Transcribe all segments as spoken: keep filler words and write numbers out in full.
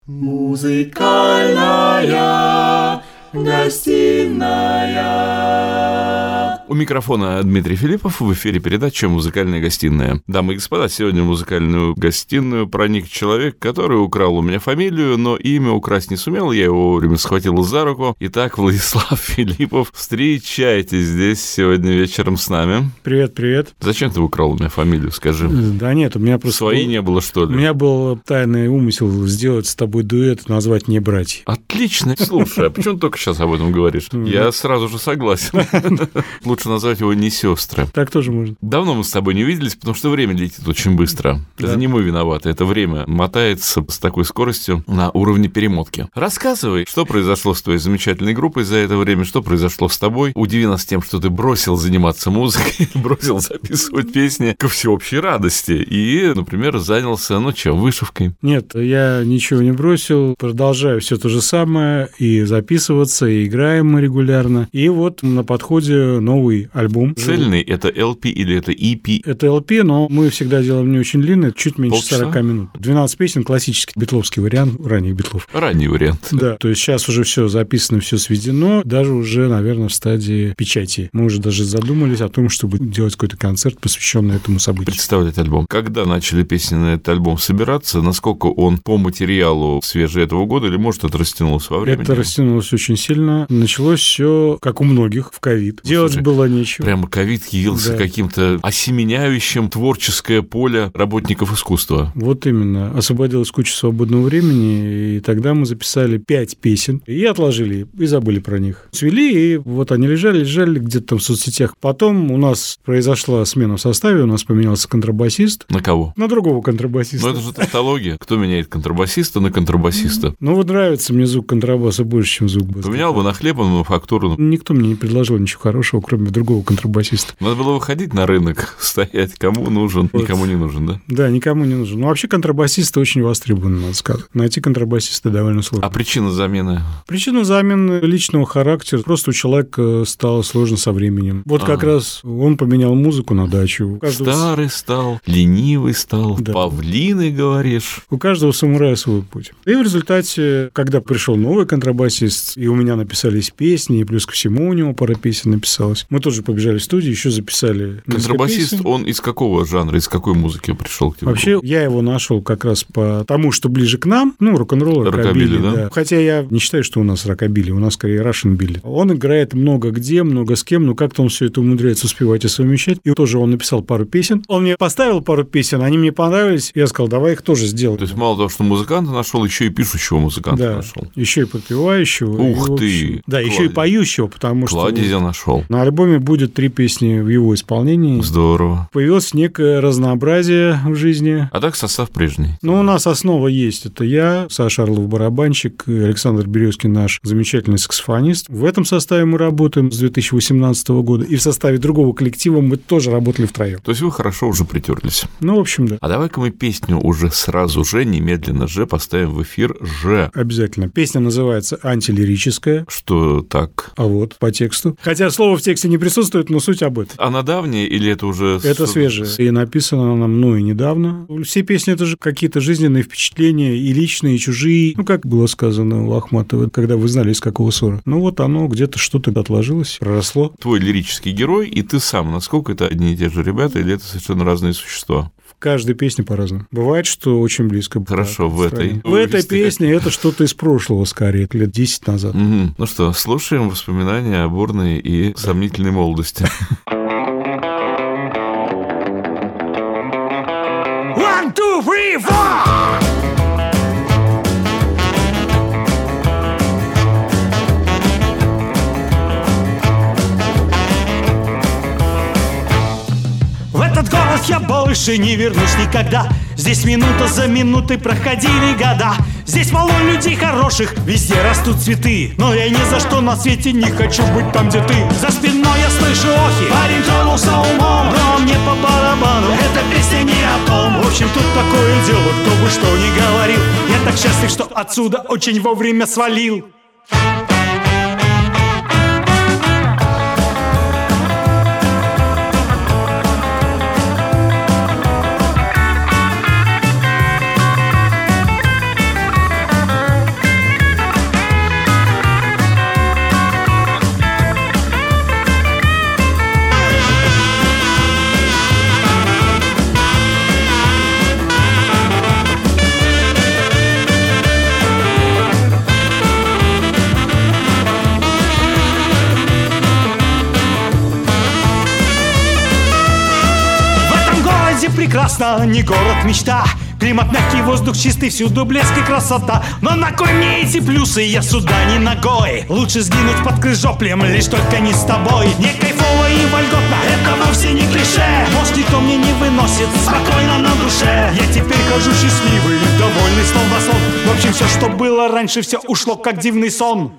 Музыкальная гостиная. У микрофона Дмитрий Филиппов, в эфире передача «Музыкальная гостиная». Дамы и господа, сегодня в музыкальную гостиную проник человек, который украл у меня фамилию, но имя украсть не сумел, я его вовремя схватил за руку. Итак, Владислав Филиппов, встречайте здесь сегодня вечером с нами. Привет, привет. Зачем ты украл у меня фамилию, скажи? Да нет, у меня просто... Своей был... не было, что ли? У меня был тайный умысел сделать с тобой дуэт, назвать «Не братья». Отлично. Слушай, а почему ты только сейчас об этом говоришь? Я сразу же согласен. Лучше назвать его «Не сестры». Так тоже можно. Давно мы с тобой не виделись, потому что время летит очень быстро. Да. Это не мы виноваты, это время мотается с такой скоростью на уровне перемотки. Рассказывай, что произошло с твоей замечательной группой за это время, что произошло с тобой. Удиви нас тем, что ты бросил заниматься музыкой, бросил записывать песни ко всеобщей радости и, например, занялся, ну что, вышивкой. Нет, я ничего не бросил, продолжаю все то же самое, и записываться, и играем мы регулярно. И вот на подходе новый альбом. Цельный — это эл пи или это и пи? Это эл пи, но мы всегда делаем не очень длинный, чуть меньше Полчаса? сорок минут. двенадцать песен, классический битловский вариант, ранних битлов. Ранний вариант. Да, то есть сейчас уже все записано, все сведено, даже уже, наверное, в стадии печати. Мы уже даже задумались о том, чтобы делать какой-то концерт, посвященный этому событию. Представлять альбом. Когда начали песни на этот альбом собираться, насколько он по материалу свежий этого года, или, может, это растянулось во времени? Это растянулось очень сильно. Началось все, как у многих, в ковид. Делать Слушай, было нечего. Прямо ковид явился Да. каким-то осеменяющим творческое поле работников искусства. Вот именно. Освободилась куча свободного времени, и тогда мы записали пять песен, и отложили, и забыли про них. Свели, и вот они лежали, лежали где-то там в соцсетях. Потом у нас произошла смена в составе, у нас поменялся контрабасист. На кого? На другого контрабасиста. Ну, это же тавтология. Кто меняет контрабасиста на контрабасиста? Ну, вот нравится мне звук контрабаса больше, чем звук баса. Поменял бы на хлеб, на мануфактуру. Никто мне не предложил ничего хорошего, кроме другого контрабасиста. Надо было выходить на рынок, стоять, кому нужен, Вот. никому не нужен, да? Да, никому не нужен. Ну, вообще контрабасисты очень востребованы, надо сказать. Найти контрабасиста довольно сложно. А причина замены? Причина замены личного характера. Просто у человека стало сложно со временем. Вот как А. раз он поменял музыку на дачу. У каждого, Старый стал, ленивый стал, Да. павлиный, говоришь. у каждого самурая свой путь. И в результате, когда пришел новый контрабасист, и у меня написались песни, и плюс ко всему у него пара песен написалось, мы тоже побежали в студию, еще записали несколько Контрабасист, песен. он из какого жанра, из какой музыки пришел к тебе? Вообще, я его нашел как раз по тому, что ближе к нам, ну, рок-н-ролл, Рокобилли, рокобилли, да? да. Хотя я не считаю, что у нас рокобилли, у нас скорее рашн-билли. Он играет много где, много с кем, но как-то он все это умудряется успевать и совмещать. И тоже он написал пару песен. Он мне поставил пару песен, они мне понравились, я сказал, давай их тоже сделаем. То есть мало того, что музыканта нашел, еще и пишущего музыканта Да, нашел. еще и подпевающего. Ух и, в ты, общем, Да, еще и кладезь. поющего, потому что Кладезя нашел. на альбоме будет три песни в его исполнении. Здорово. Появилось некое разнообразие в жизни. А так состав прежний. Ну, у нас основа есть. Это я, Саша Орлов, барабанщик, и Александр Березкин, наш замечательный саксофонист. В этом составе мы работаем с две тысячи восемнадцатого года. И в составе другого коллектива мы тоже работали втроем. То есть вы хорошо уже притерлись. Ну, в общем, да. А давай-ка мы песню уже сразу же, немедленно же поставим в эфир же. Обязательно. Песня называется «Антилирическая». Что так? А вот, по тексту. Хотя слово в тексте не присутствует, но суть об этом. Она давняя или это уже... Это с- свежее. И написано она мною недавно. Все песни — это же какие-то жизненные впечатления, и личные, и чужие. Ну, как было сказано у Ахматовой, когда вы знали, из какого ссора. Ну, вот оно где-то что-то отложилось, проросло. Твой лирический герой и ты сам. Насколько это одни и те же ребята или это совершенно разные существа? В каждой песне по-разному. Бывает, что очень близко. Хорошо, в этой. В этой Вывести песне это что-то из прошлого, скорее, лет десять назад. Мгм. Ну что, слушаем воспоминания о бурной и сомнительной молодости. One, two, three, four! В этот город я больше не вернусь никогда. Здесь минута за минутой проходили года. Здесь полно людей хороших, везде растут цветы. Но я ни за что на свете не хочу быть там, где ты. За спиной я слышу охи, парень тронулся умом, но мне по барабану, эта песня не о том. В общем, тут такое дело, кто бы что ни говорил. Я так счастлив, что отсюда очень вовремя свалил. прекрасно, не город мечта. Климат мягкий, воздух чистый, всюду блеск и красота. Но на кой мне эти плюсы, я сюда не ногой. Лучше сгинуть под крыжоплем, лишь только не с тобой. Не кайфово и вольготно, это вовсе не клише. Может, никто мне не выносит, спокойно на душе. Я теперь хожу счастливый, довольный словно сон. В общем, все, что было раньше, все ушло, как дивный сон.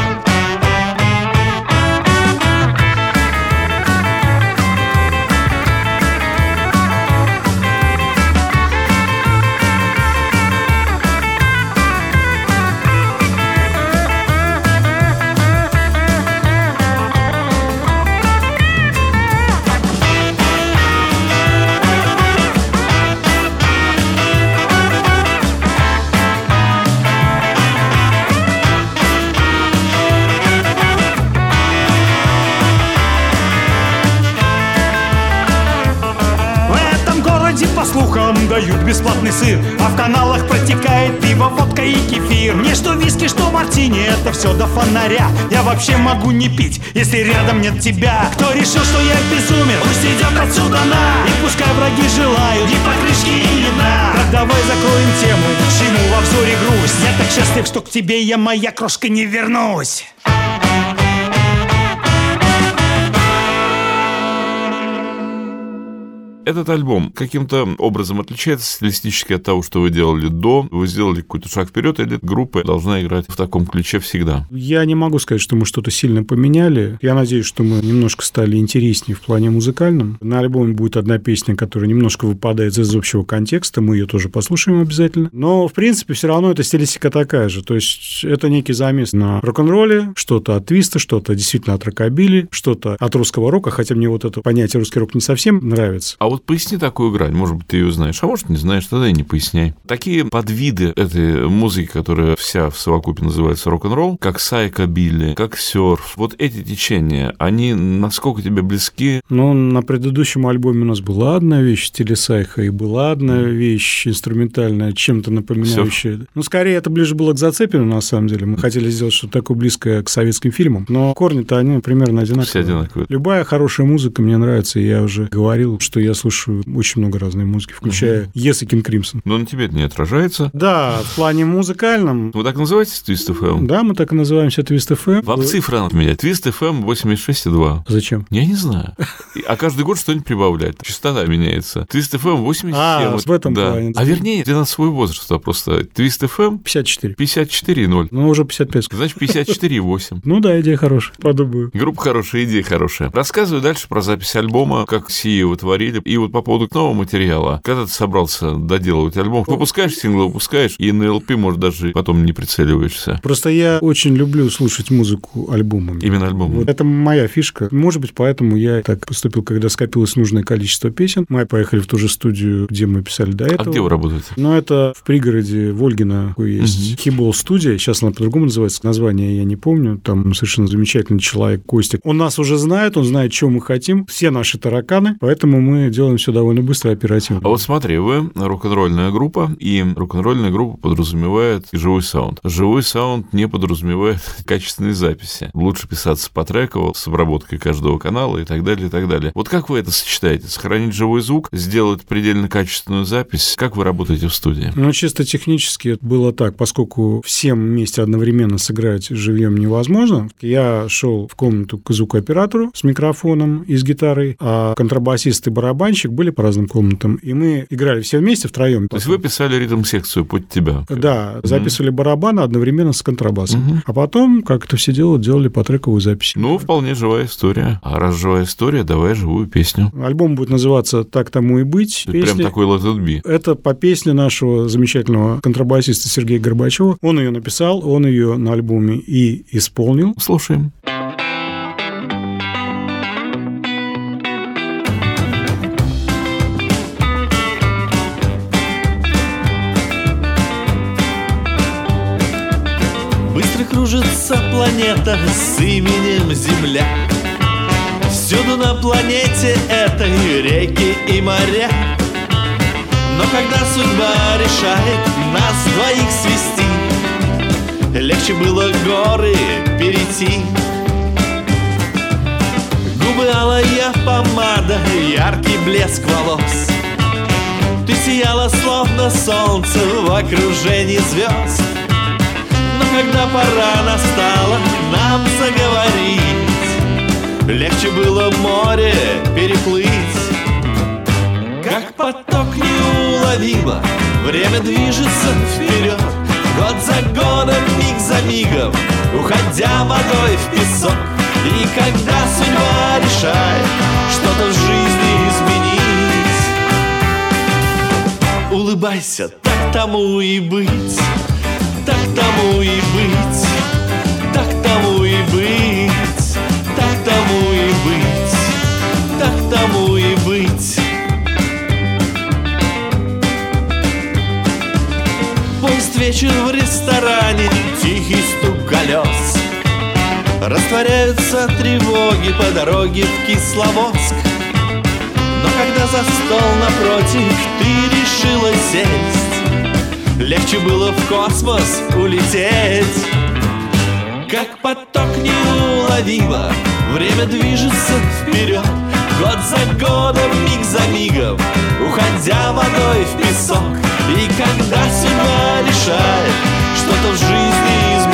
По слухам дают бесплатный сыр, а в каналах протекает пиво, водка и кефир. Мне что виски, что мартини, это все до фонаря. Я вообще могу не пить, если рядом нет тебя. Кто решил, что я безумен, пусть идет отсюда на. И пускай враги желают ни покрышки и ни дна. Так давай закроем тему, к чему во взоре грусть. Я так счастлив, что к тебе я, моя крошка, не вернусь. Этот альбом каким-то образом отличается стилистически от того, что вы делали до? Вы сделали какой-то шаг вперед, или группа должна играть в таком ключе всегда? Я не могу сказать, что мы что-то сильно поменяли. Я надеюсь, что мы немножко стали интереснее в плане музыкальном. На альбоме будет одна песня, которая немножко выпадает из общего контекста. Мы ее тоже послушаем обязательно. Но, в принципе, все равно эта стилистика такая же. То есть это некий замес на рок-н-ролле, что-то от твиста, что-то действительно от рокобили, что-то от русского рока, хотя мне вот это понятие русский рок не совсем нравится. А вот поясни такую грань, может быть, ты ее знаешь, а может, не знаешь, тогда и не поясняй. Такие подвиды этой музыки, которая вся в совокупе называется рок-н-ролл, как сайкобилли, как серф, вот эти течения, они насколько тебе близки? Ну, на предыдущем альбоме у нас была одна вещь в стиле сайха, и была одна вещь инструментальная, чем-то напоминающая. Серф. Ну, скорее, это ближе было к Зацепину, на самом деле. Мы хотели сделать что-то такое близкое к советским фильмам, но корни-то они примерно одинаковые. Все одинаковые. Любая хорошая музыка мне нравится, и я уже говорил, что я слушаю очень много разной музыки, включая uh-huh. Yes и King Crimson. Но на тебе это не отражается? Да, в плане музыкальном. Вы так называетесь Twist эф эм? Да, мы так и называемся Twist эф эм. Вам цифры надо менять. Twist эф эм восемьдесят шесть и два. Зачем? Я не знаю. А каждый год что-нибудь прибавляет. Частота меняется. Twist эф эм восемьдесят семь. А, в этом да. плане. А вернее, для нас свой возраст, а просто Twist эф эм пятьдесят четыре. пятьдесят четыре и ноль. Ну, уже пятьдесят пять. Значит, пятьдесят четыре и восемь. Ну да, идея хорошая. Подумаю. Группа хорошая, идея хорошая. Рассказывай дальше про запись альбома, как сие вы творили. И вот по поводу нового материала. Когда ты собрался доделывать альбом, выпускаешь синглы, выпускаешь, и на эл пи, может, даже потом не прицеливаешься. Просто я очень люблю слушать музыку альбомами. Именно альбомами. Вот это моя фишка. Может быть, поэтому я так поступил, когда скопилось нужное количество песен. Мы поехали в ту же студию, где мы писали до этого. А где вы работаете? Ну, это в пригороде Вольгина есть угу. Хибол студия. Сейчас она по-другому называется. Название я не помню. Там совершенно замечательный человек, Костик. Он нас уже знает, он знает, чего мы хотим. Все наши тараканы. Поэтому мы делаем все довольно быстро и оперативно. А вот смотри, вы рок-н-ролльная группа, и рок-н-ролльная группа подразумевает живой саунд. Живой саунд не подразумевает качественные записи. Лучше писаться потреково, с обработкой каждого канала и так далее, и так далее. Вот как вы это сочетаете? Сохранить живой звук, сделать предельно качественную запись? Как вы работаете в студии? Ну, чисто технически было так, поскольку всем вместе одновременно сыграть живьем невозможно. Я шел в комнату к звукооператору с микрофоном и с гитарой, а контрабасист и барабанщик были по разным комнатам, и мы играли все вместе втроем. То есть вы писали ритм-секцию под тебя? Да, mm-hmm. записывали барабаны одновременно с контрабасом. Mm-hmm. А потом, как это все делают, делали по трековую запись. Ну, вполне живая история. А раз живая история, давай живую песню. Альбом будет называться «Так тому и быть». Песни... Прям такой Let It Be. Это по песне нашего замечательного контрабасиста Сергея Горбачева. Он ее написал, он ее на альбоме и исполнил. Слушаем. Быстро кружится планета с именем Земля. Всюду на планете этой реки и моря. Но когда судьба решает нас двоих свести, легче было горы перейти. Губы алая помада, яркий блеск волос. Ты сияла, словно солнце в окружении звезд. Но когда пора настала нам заговорить, легче было море переплыть. Как поток неуловимо время движется вперед, год за годом, миг за мигом, уходя водой в песок. И когда судьба решает что-то в жизни изменить, улыбайся, так тому и быть, так тому и быть, так тому и быть, так тому и быть, так тому и быть. Поезд вечер в ресторане, тихий стук колес, растворяются тревоги по дороге в Кисловодск. Но когда за стол напротив ты решила сесть, легче было в космос улететь. Как поток неуловимо время движется вперед, год за годом, миг за мигом, уходя водой в песок. И когда судьба решает что-то в жизни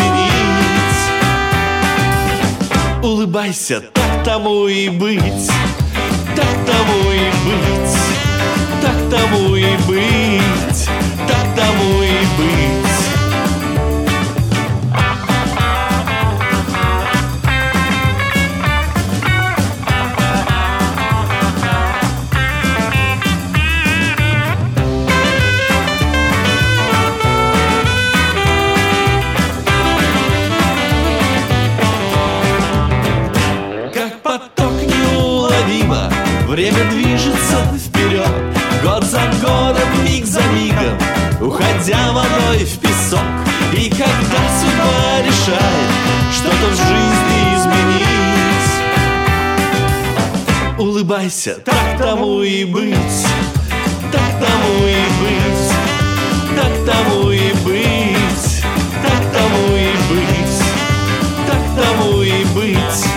изменить, улыбайся, так тому и быть, так тому и быть, так тому и быть, так тому и быть. Время движется вперед, год за годом, миг за мигом, уходя водой в песок. И когда судьба решает что-то в жизни изменить, улыбайся, так тому и быть, так тому и быть, так тому и быть, так тому и быть, так тому и быть.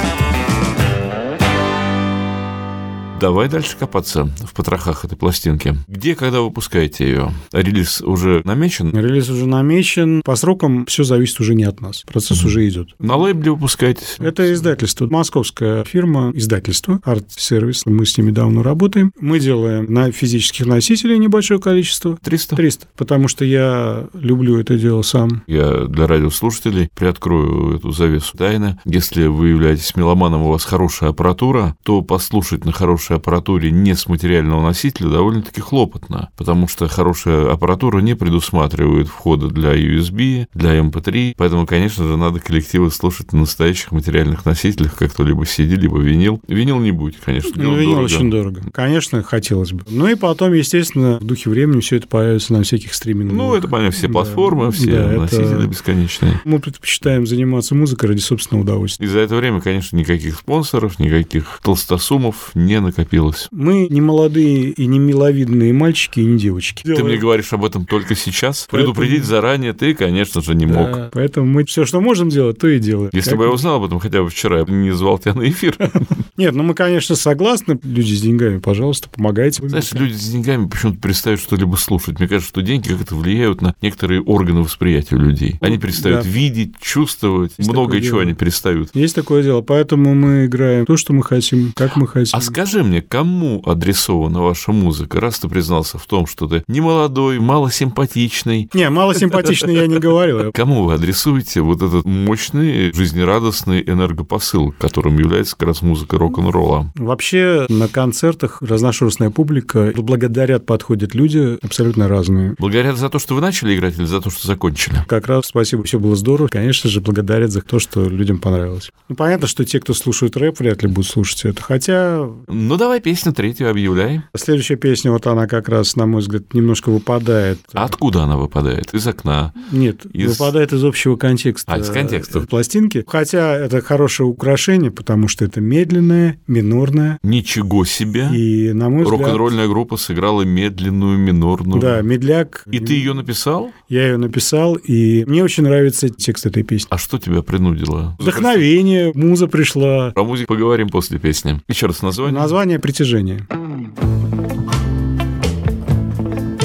Давай дальше копаться в потрохах этой пластинки. Где, когда выпускаете ее? Релиз уже намечен? Релиз уже намечен. По срокам все зависит уже не от нас. Процесс mm-hmm. уже идет. На лейбле выпускаетесь? Это издательство. Московская фирма, издательство, арт-сервис. Мы с ними давно работаем. Мы делаем на физических носителей небольшое количество. триста? триста. Потому что я люблю это дело сам. Я для радиослушателей приоткрою эту завесу тайны. Если вы являетесь меломаном, у вас хорошая аппаратура, то послушать на хорошей аппаратуре не с материального носителя довольно-таки хлопотно, потому что хорошая аппаратура не предусматривает входа для ю эс би, для эм пэ три, поэтому, конечно же, надо коллективы слушать на настоящих материальных носителях, как то либо си ди, либо винил. Винил не будет, конечно. Ну, винил дорого. Очень дорого. Конечно, хотелось бы. Ну и потом, естественно, в духе времени все это появится на всяких стримингах. Ну, это понятно, все платформы, да, все да, носители это... бесконечные. Мы предпочитаем заниматься музыкой ради собственного удовольствия. И за это время, конечно, никаких спонсоров, никаких толстосумов не накопилось. Мы не молодые и не миловидные мальчики и не девочки. Ты Делаем. Мне говоришь об этом только сейчас? Поэтому... Предупредить заранее ты, конечно же, не да, мог. Поэтому мы все, что можем делать, то и делаем. Если как... бы я узнал об этом хотя бы вчера, я бы не звал тебя на эфир. Нет, ну мы, конечно, согласны. Люди с деньгами, пожалуйста, помогайте. Знаешь, люди с деньгами почему-то перестают что-либо слушать. Мне кажется, что деньги как-то влияют на некоторые органы восприятия людей. Они перестают да. видеть, чувствовать. Есть многое чего они перестают. Есть такое дело. Поэтому мы играем то, что мы хотим, как мы хотим. А скажи мне, кому адресована ваша музыка, раз ты признался в том, что ты не молодой, малосимпатичный? Не, малосимпатичный я не говорил. Кому вы адресуете вот этот мощный, жизнерадостный энергопосыл, которым является как раз музыка рок-н-ролла? Вообще на концертах разношерстная публика, благодарят, подходят люди абсолютно разные. Благодарят за то, что вы начали играть, или за то, что закончили? Как раз спасибо, все было здорово. Конечно же, благодарят за то, что людям понравилось. Ну, понятно, что те, кто слушает рэп, вряд ли будут слушать это, хотя... Ну, давай песню третью объявляй. Следующая песня, вот она как раз, на мой взгляд, немножко выпадает. А откуда она выпадает? Из окна? Нет, из... выпадает из общего контекста. А, из контекста. Пластинки. Хотя это хорошее украшение, потому что это медленное, минорное. Ничего себе! И, на мой взгляд... Рок-н-ролльная группа сыграла медленную, минорную. Да, медляк. И ты ее написал? Я ее написал, и мне очень нравится текст этой песни. А что тебя принудило? Вдохновение, муза пришла. Про музыку поговорим после песни. Еще раз название. Название «Притяжение».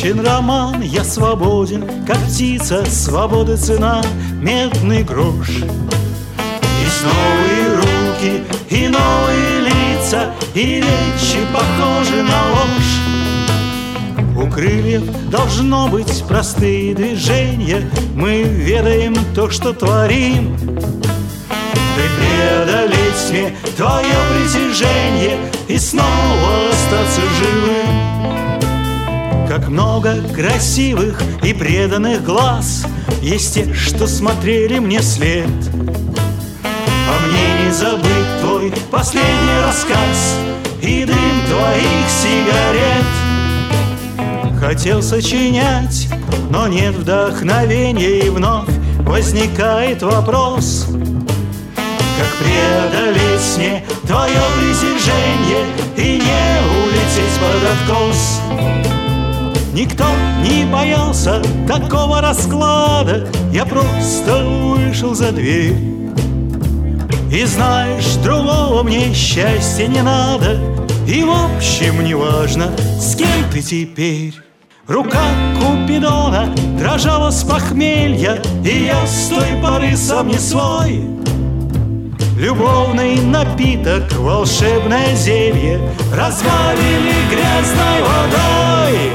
окончен роман, я свободен, как птица, свободы цена, медный грош. Есть новые руки и новые лица, и речи похожи на ложь. У крыльев должно быть простые движения, мы ведаем то, что творим. Ты преодолеть мне твое притяжение и снова остаться живым. Как много красивых и преданных глаз, есть те, что смотрели мне вслед. А мне не забыть твой последний рассказ и дым твоих сигарет. Хотел сочинять, но нет вдохновения, и вновь возникает вопрос: как преодолеть мне твое притяжение и не улететь под откос? Никто не боялся такого расклада, я просто вышел за дверь. И знаешь, другого мне счастья не надо, и в общем не важно, с кем ты теперь. Рука Купидона дрожала с похмелья, и я с той поры сам не свой. Любовный напиток, волшебное зелье разбавили грязной водой.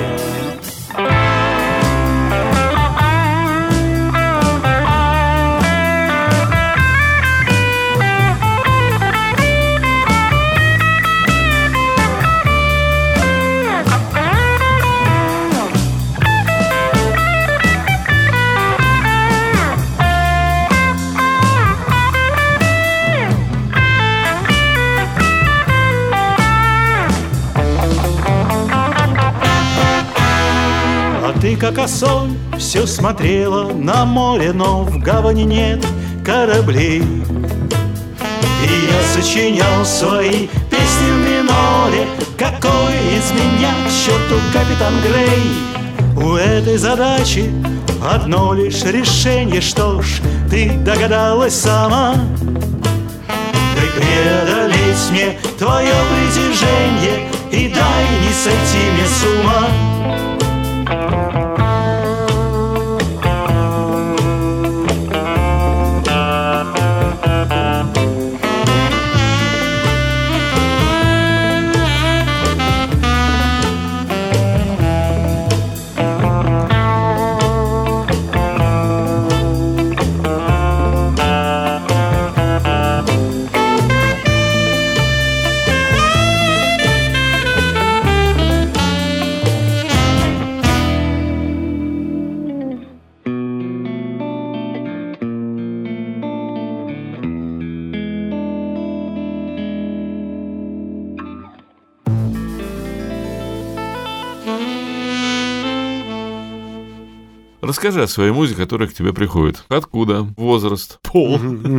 Ты, как осоль, все смотрела на море, но в гавани нет кораблей. И я сочинял свои песни в миноре. Какой из меня к черту капитан Грей? У этой задачи одно лишь решение. Что ж, ты догадалась сама. Дай преодолеть мне твое притяжение и дай не сойти мне с ума. Расскажи о своей музе, которая к тебе приходит. Откуда? Возраст? Пол?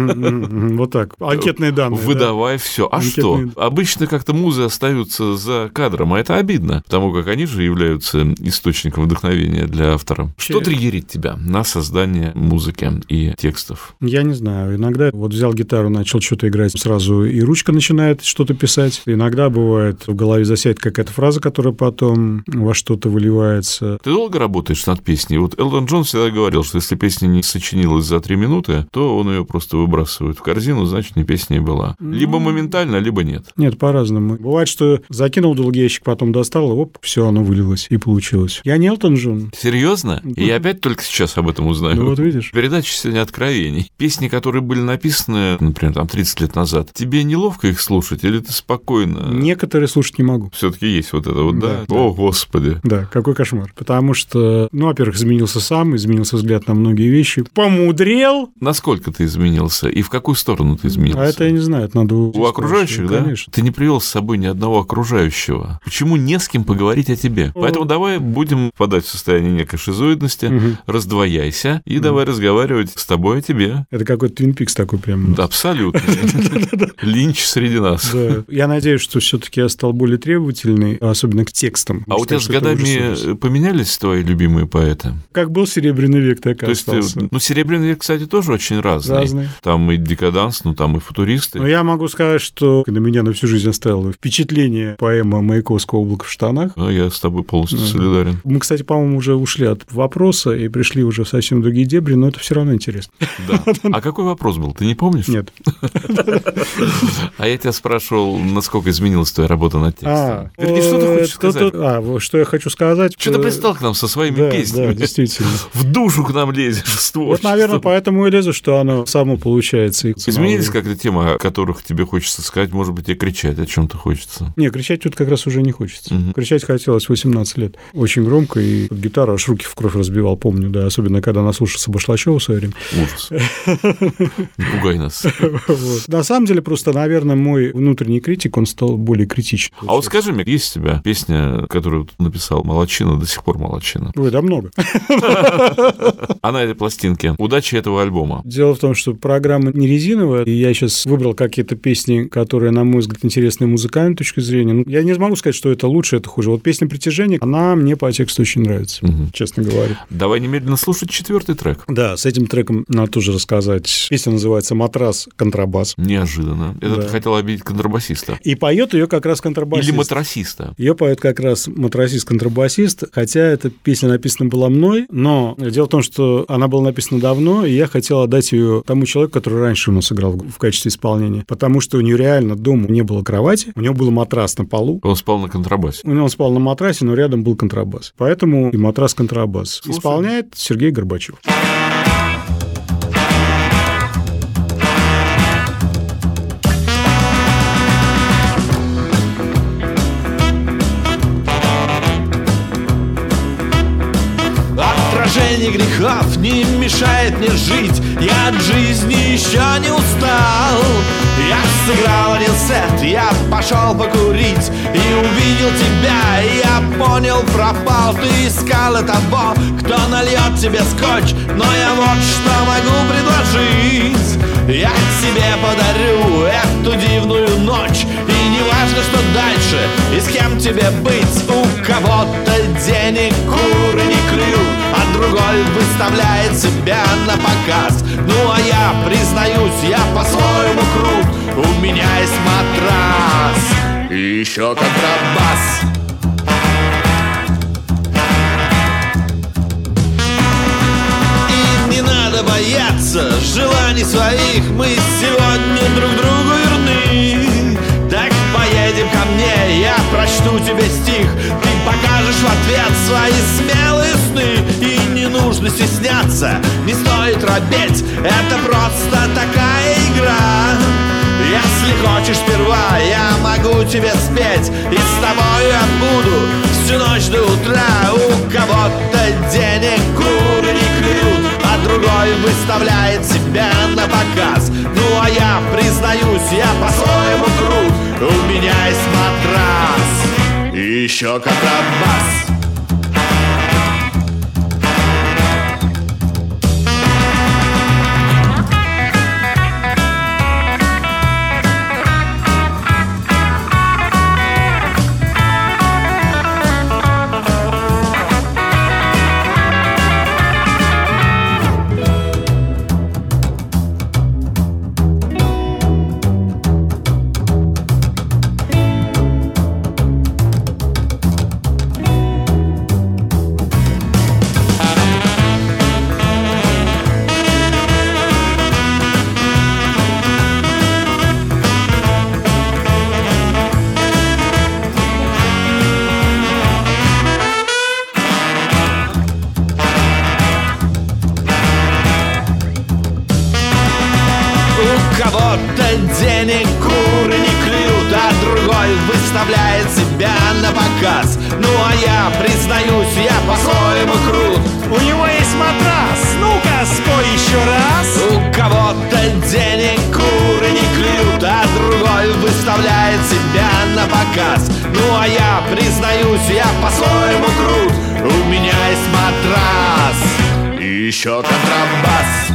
Вот так. Анкетные данные. Выдавай все. А что? Обычно как-то музы остаются за кадром, а это обидно, потому как они же являются источником вдохновения для автора. Что триггерит тебя на создание музыки и текстов? Я не знаю. Иногда вот взял гитару, начал что-то играть, сразу и ручка начинает что-то писать. Иногда бывает, в голове засядет какая-то фраза, которая потом во что-то выливается. Ты долго работаешь над песней? Вот Элтон Джон всегда говорил, что если песня не сочинилась за три минуты, то он ее просто выбрасывает в корзину, значит, не песня и была. Либо моментально, либо нет. Нет, по-разному. Бывает, что закинул долгий ящик, потом достал, и оп, все, оно вылилось и получилось. Я не Элтон Джон. Серьезно? И я опять только сейчас об этом узнаю. Ну вот видишь. Передача сегодня откровений. Песни, которые были написаны, например, там тридцать лет назад, тебе неловко их слушать или ты спокойно? Некоторые слушать не могу. Все-таки есть вот это вот, да? Да, О, да. Господи. Да, какой кошмар. Потому что, ну, во-первых, изменился сам, изменился взгляд на многие вещи. Помудрел. Насколько ты изменился и в какую сторону ты изменился? А это я не знаю, это надо... У окружающих, да? Конечно. Ты не привел с собой ни одного окружающего. Почему не с кем поговорить о тебе? О. Поэтому давай будем впадать в состояние некой шизоидности, угу. раздвояйся и угу. давай разговаривать с тобой о тебе. Это какой-то Твин Пикс такой прям. Да, абсолютно. Линч среди нас. Я надеюсь, что все-таки я стал более требовательный, особенно к текстам. А у тебя с годами поменялись твои любимые поэты? Как был серебряный век, так и То есть, остался. ты, ну, серебряный век, кстати, тоже очень разный. Разный. Там и декаданс, ну, там и футуристы. Но я могу сказать, что на меня на всю жизнь оставило впечатление поэма Маяковского «Облако в штанах». А я с тобой полностью Да. солидарен. Мы, кстати, по-моему, уже ушли от вопроса и пришли уже в совсем другие дебри, но это все равно интересно. Да. А какой вопрос был? Ты не помнишь? Нет. А я тебя спрашивал, насколько изменилась твоя работа над текстом. А, Вернее, что ты хочешь э, сказать? то- то- А, вот что я хочу сказать. Что ты э, пристал к нам со своими да, песнями? да, действительно. В душу к нам лезешь с Вот, творчеством. наверное, поэтому и лезу, что оно само получается. и Изменились самого. как-то темы, о которых тебе хочется сказать, может быть, и кричать, о чем-то хочется? Не, кричать тут как раз уже не хочется. Мгм. Кричать хотелось восемнадцать лет. Очень громко, и под гитару аж руки в кровь разбивал, помню, да, особенно когда наслушался Башлачева в свое время. Ужас. Не пугай нас. Вот. На самом деле, просто, наверное, мой внутренний критик, он стал более критичен. А вот скажи мне, есть у тебя песня, которую ты написал «Молодчина», до сих пор «Молодчина»? Ой, да много. А на этой пластинке удачи этого альбома. Дело в том, что программа не резиновая, и я сейчас выбрал какие-то песни, которые, на мой взгляд, интересны музыкальной точки зрения. Ну, я не могу сказать, что это лучше, это хуже. Вот песня «Притяжение», она мне по тексту очень нравится, Мгм. честно говоря. Давай немедленно слушать четвертый трек. Да, с этим треком надо тоже рассказать. Песня называется «Матрас контрабас». Неожиданно. Это Да. ты хотел обидеть контрабасиста. И поет ее как раз контрабасист. Или матросиста. Ее поет как раз матросист-контрабасист, хотя эта песня написана была мной, но дело в том, что она была написана давно, и я хотел отдать ее тому человеку, который раньше у нас играл в в качестве исполнения, потому что у нее реально дома не было кровати, у него был матрас на полу, Он спал на контрабасе. у него он спал на матрасе, но рядом был контрабас. Поэтому и матрас-контрабас. Слушай. Исполняет Сергей Горбачев. Отражение грехов не мешает мне жить. Я от жизни еще не устал. Я сыграл один сет, я пошел покурить и увидел тебя, и я понял, пропал. Ты искал того, кто нальет тебе скотч, но я вот что могу предложить. Я тебе подарю эту дивную ночь, и не важно, что дальше и с кем тебе быть. У кого-то денег куры не клюют, а другой выставляет себя на показ. Ну а я, признаюсь, я по-своему крут. У меня есть матрас и еще контрабас. И не надо бояться желаний своих, мы сегодня друг другу верны. Так поедем ко мне, я прочту тебе стих, ты покажешь в ответ свои смелые сны. И не нужно стесняться, не стоит робеть, это просто такая игра. Если хочешь сперва, я могу тебе спеть, и с тобой я буду всю ночь до утра. У кого-то денег куры не клюют, а другой выставляет себя на показ. Ну а я, признаюсь, я по-своему крут. У меня есть матрас и еще контрабас. Денег куры не клюют, а другой выставляет себя на показ. Ну а я, признаюсь, я по-своему крут. У него есть матрас, ну-ка спой еще раз. У кого-то денег куры не клюют, а другой выставляет себя на показ. Ну а я, признаюсь, я по-своему крут. У меня есть матрас и еще контрабас.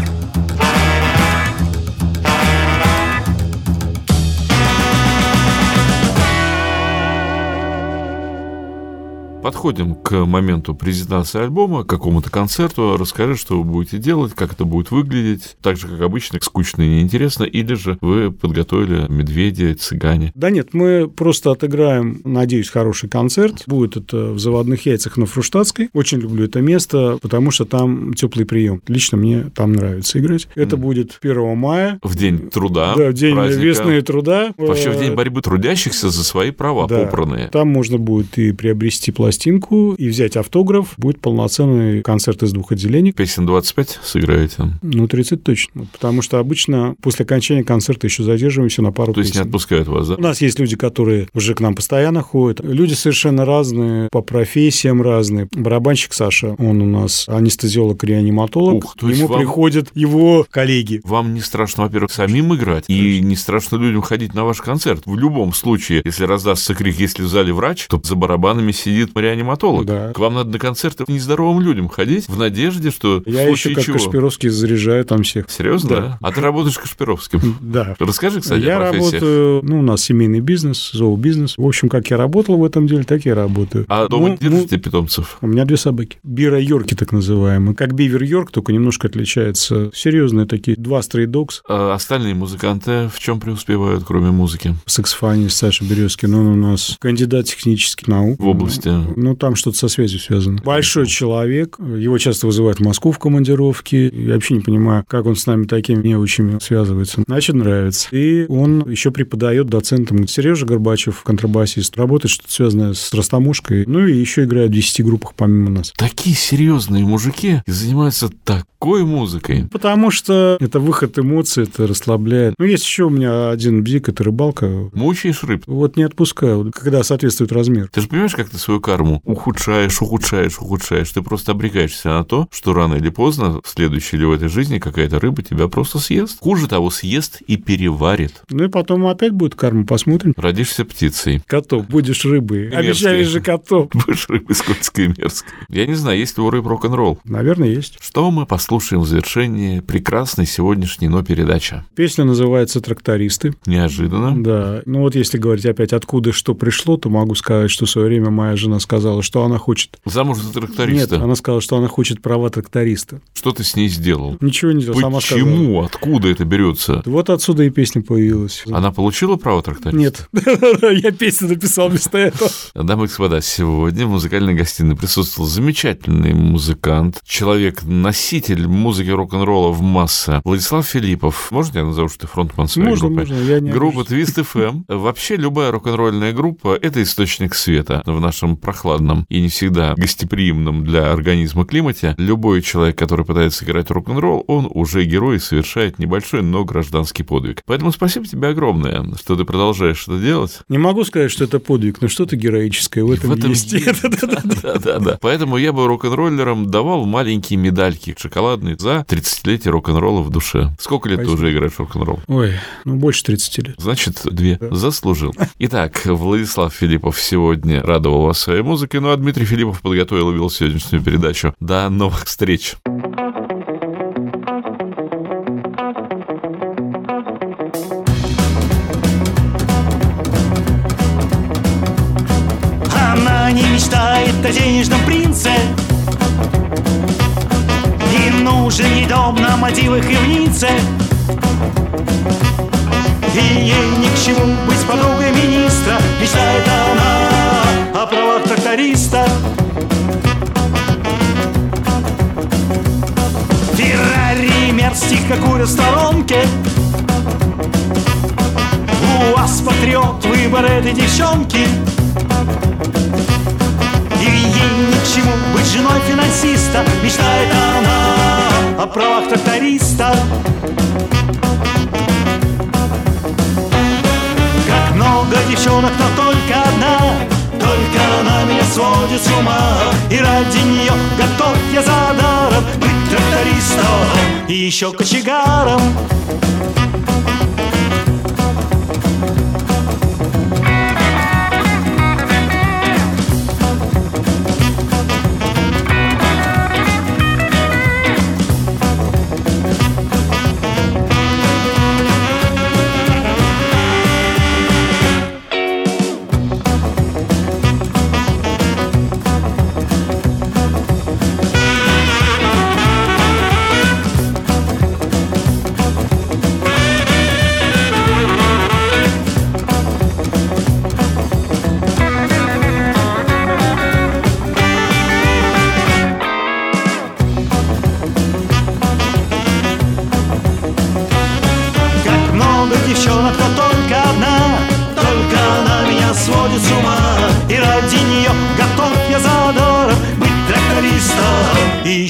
подходим к моменту презентации альбома, к какому-то концерту. Расскажи, что вы будете делать, как это будет выглядеть. Так же, как обычно, скучно и неинтересно. Или же вы подготовили «Медведя», «Цыгане». Да нет, мы просто отыграем, надеюсь, хороший концерт. Будет это в «Заводных яйцах» на Фруштадтской. Очень люблю это место, потому что там теплый прием. Лично мне там нравится играть. Это mm. будет первого мая. В день труда. Да, в день праздника. Весны и труда. Вообще в день борьбы трудящихся за свои права, да. попранные. Там можно будет и приобрести пластинку, и взять автограф. Будет полноценный концерт из двух отделений. Песен двадцать пять сыграете? Ну, тридцать точно. Потому что обычно после окончания концерта еще задерживаемся на пару То есть песен. не отпускают вас, да? У нас есть люди, которые уже к нам постоянно ходят. Люди совершенно разные, по профессиям разные. Барабанщик Саша, он у нас анестезиолог-реаниматолог. Ух, то К есть нему вам... приходят его коллеги. Вам не страшно, во-первых, самим играть, и не страшно людям ходить на ваш концерт. В любом случае, если раздастся крик, если в зале врач, то за барабанами сидит реаниматолог. Да. К вам надо на концерты нездоровым людям ходить в надежде, что Я в еще как чего... Кашпировский заряжаю там всех. Серьезно? Да. Да? А ты работаешь Кашпировским? Да. Расскажи, кстати, я о профессиях. работаю, ну, у нас семейный бизнес, зообизнес. В общем, как я работал в этом деле, так я работаю. А дома ну, держите ну, питомцев? У меня две собаки. Бира Йорки, так называемые. Как Бивер Йорк, только немножко отличается. Серьезные такие. Два стрей-догс. А остальные музыканты в чем преуспевают, кроме музыки? Саксофонист Саша Березкин, он у нас кандидат технических наук. В области? Ну, там что-то со связью связано. Большой человек. Его часто вызывают в Москву в командировки. Я вообще не понимаю, как он с нами такими неучами связывается. Значит, нравится. И он еще преподает доцентом. Сережа Горбачев, контрабасист, работает что-то связанное с растаможкой. Ну, и еще играет в десяти группах помимо нас. Такие серьезные мужики и занимаются такой музыкой. Потому что это выход эмоций, это расслабляет. Ну, есть еще у меня один бзик, это рыбалка. Мучаешь рыб? Вот не отпускаю, когда соответствует размер. Ты же понимаешь, как ты свою карму ухудшаешь, ухудшаешь, ухудшаешь. Ты просто обрекаешься на то, что рано или поздно в следующей или в этой жизни какая-то рыба тебя просто съест. Хуже того, съест и переварит. Ну и потом опять будет карма, посмотрим. Родишься птицей. Котом, будешь рыбой. Обещали же котом. Будешь рыбой скользкой и мерзкой. Я не знаю, есть ли у рыб рок-н-ролл. Наверное, есть. Что мы послушаем в завершении прекрасной сегодняшней, но передачи? Песня называется «Трактористы». Неожиданно. Да. Ну вот если говорить опять, откуда что пришло, то могу сказать, что в свое время моя жена сказала, что она хочет... Замуж за тракториста? Нет, она сказала, что она хочет права тракториста. Что ты с ней сделал? Ничего не сделал, сама сказала. Почему? Откуда это берется? Вот отсюда и песня появилась. Она получила право тракториста? Нет. Я песню написал вместо этого. Дамы и господа, сегодня в музыкальной гостиной присутствовал замечательный музыкант, человек-носитель музыки рок-н-ролла в массы, Владислав Филиппов. Можно я назову, что ты фронтман своей можно, группы? Можно, я не Группа Twist эф эм. Вообще любая рок-н-ролльная группа — это источник света в нашем прохладном и не всегда гостеприимном для организма климате. Любой человек, который пытается играть рок-н-ролл, он уже герой и совершает небольшой, но гражданский подвиг. Поэтому спасибо тебе огромное, что ты продолжаешь это делать. Не могу сказать, что это подвиг, но что-то героическое в этом, в этом есть. Да-да-да. Поэтому я бы рок-н-роллерам давал маленькие медальки шоколадные за тридцатилетие рок-н-ролла в душе. Сколько лет Спасибо. Ты уже играешь в рок-н-ролл? Ой, ну больше тридцати лет. Значит, две. Да. Заслужил. Итак, Владислав Филиппов сегодня радовал вас своей музыкой, ну а Дмитрий Филиппов подготовил и вел сегодняшнюю передачу. До новых встреч. Она не мечтает о денежном принце, не нужен ей дом на Мальдивах и в Ницце. И ей ни к чему быть подругой министра. Мечтает она о правах тракториста. Феррари и Мерс тихо курят в сторонке. У вас патриот, выбор этой девчонки. И ей ни к чему быть женой финансиста. Мечтает она о правах тракториста. Как много девчонок, но только одна, только она меня сводит с ума. И ради нее готов я за даром быть трактористом и еще кочегаром.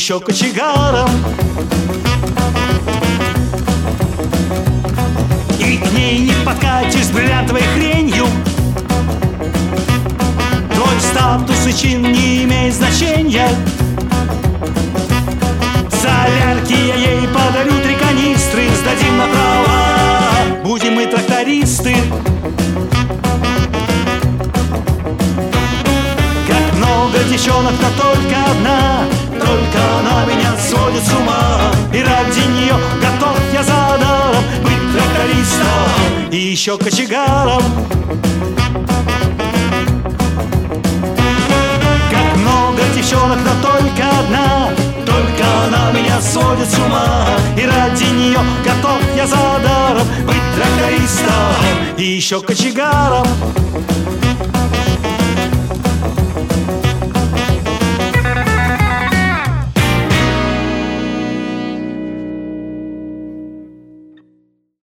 еще кочегаром. И к ней не подкатишь с бриллиантовой хренью. Твой статус и чин не имеет значения. Солярки я ей подарю три канистры, сдадим на права, будем мы трактористы. Как много девчонок, но только одна, только она меня сводит с ума. И ради нее готов я за даром быть трактористом и еще кочегаром. Как много девчонок, но только одна, только она меня сводит с ума. И ради нее готов я за даром быть трактористом и еще кочегаром.